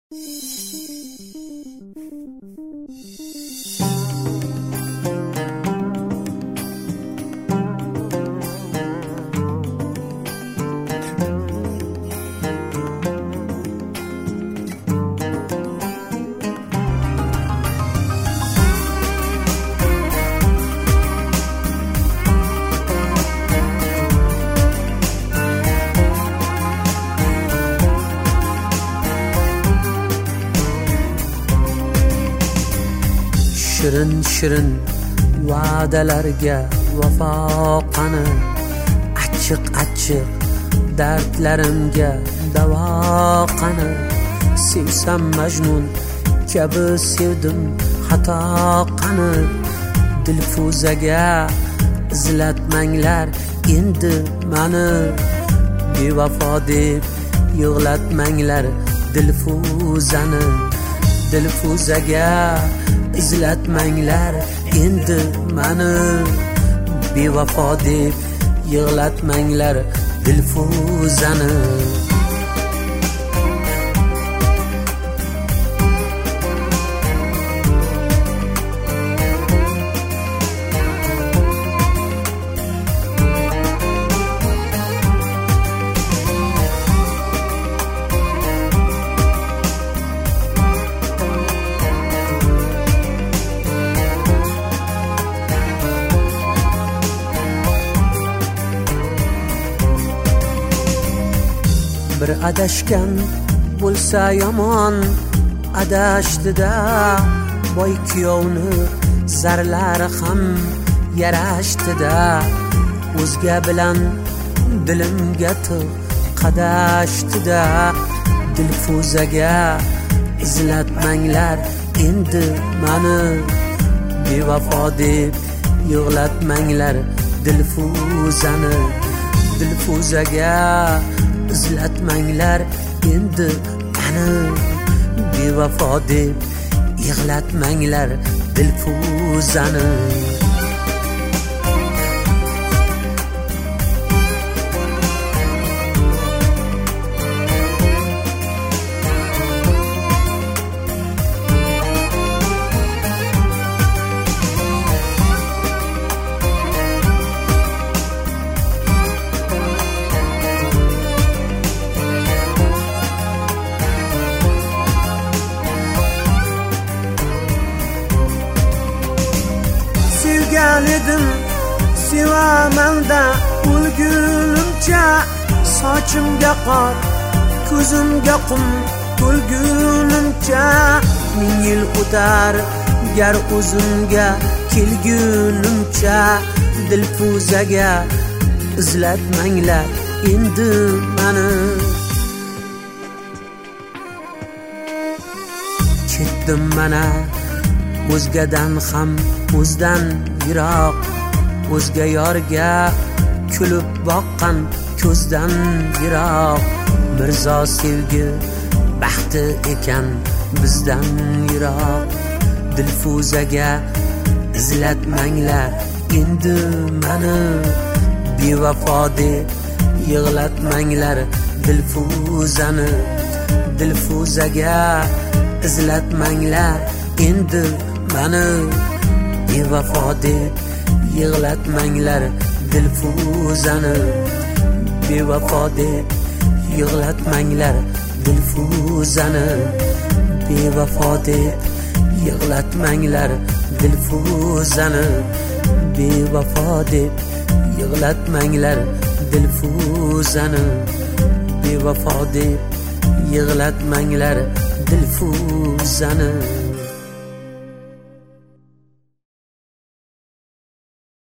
Shirin shirin va'dalarga vafo qani, achchiq achchiq dardlarimga davo qani. Sevsam Majnun kabi sevdim xato qani. Dilfuzaga izlatmanglar endi mani, bevafo deb yig'latmanglar Dilfuzani. Dilfuzaga izlatmanglar endi mani, bevafo deb yig'latmanglar Dilfuzani. Bir adashgan bo'lsa yomon adashdi-da, boy kuyovni zarlari ham yarashdi-da. O'zga bilan dilimga tig' qadashdi-da. Dilfuzaga izlatmanglar endi mani, bevafo deb yig'latmanglar Dilfuzani. Dilfuzaga izlatmanglar endi mani, bevafo deb yig'latmanglar Dilfuzani. Sevgan edim sevaman-da o'lgunimcha, sochimga qor, ko'zimga qum to'lgunimcha. Ming yil o'tar gar o'zimga kelgunimcha. Dilfuzaga izlatmanglar endi mani. Ketdim mana o'zgadan ham o'zdan yiroq, o'zga yorga kulib boqqan ko'zdan yiroq. Mirzo sevgi baxti ekan bizdan yiroq. Dilfuzaga izlatmanglar endi mani, bevafo deb yig'latmanglar Dilfuzani. Dilfuzaga izlatmanglar endi mani, bevafo deb yig'latmanglar Dilfuzani. Bevafo deb yig'latmanglar Dilfuzani. Bevafo deb yig'latmanglar Dilfuzani. Bevafo deb yig'latmanglar Dilfuzani. Bevafo deb yig'latmanglar Dilfuzani.